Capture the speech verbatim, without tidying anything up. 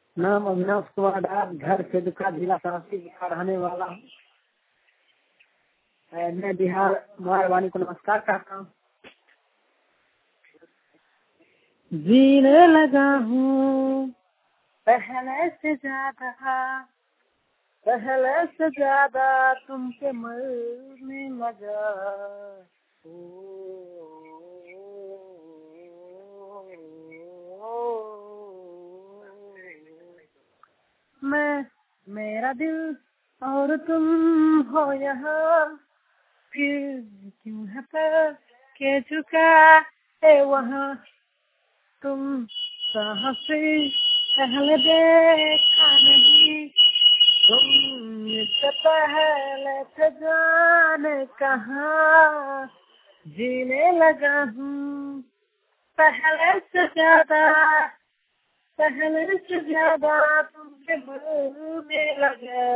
नाम अविनाश कुमार दास, घर सेदुका, जिला समस्तीपुर का रहने वाला हूँ। मैं बिहार मारवाणी को नमस्कार कहता हूँ। जीने लगा हूँ पहले से ज्यादा, पहले से ज्यादा तुमसे मरने लगा। ओ, मैं मेरा दिल और तुम हो यहाँ, फिर क्यों है पर के चुका है वहाँ। तुम कहाँ से पहले देखा नहीं, तुम इससे पहले से जाने कहाँ। जीने लगा हूँ पहले से ज्यादा, पहले से ज्यादा तुमसे भूलने लगा।